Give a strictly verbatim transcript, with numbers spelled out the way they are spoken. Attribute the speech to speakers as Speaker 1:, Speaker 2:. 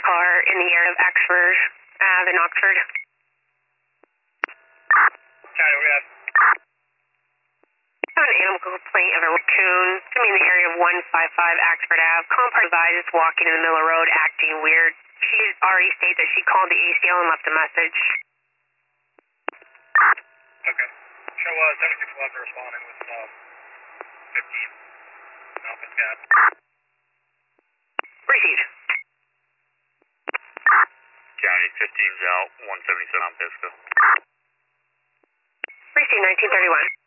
Speaker 1: car in the area of Axford Ave in Oxford.
Speaker 2: County, we have.
Speaker 1: I have an animal complaint of a raccoon. It's going to be in the area of one five five Axford Ave. Calling provided is walking in the middle of the road acting weird. She already stated that she called the A C L and left a message.
Speaker 2: Okay. Show uh, seventy-six eleven responding with um, fifteen. Alpha Cat.
Speaker 1: Received.
Speaker 2: County, fifteen's out, one seventy-seven on Pisco.
Speaker 1: Received nineteen thirty-one.